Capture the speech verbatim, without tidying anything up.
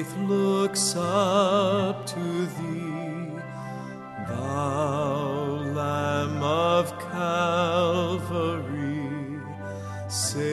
faith looks up to thee, thou Lamb of Calvary, Savior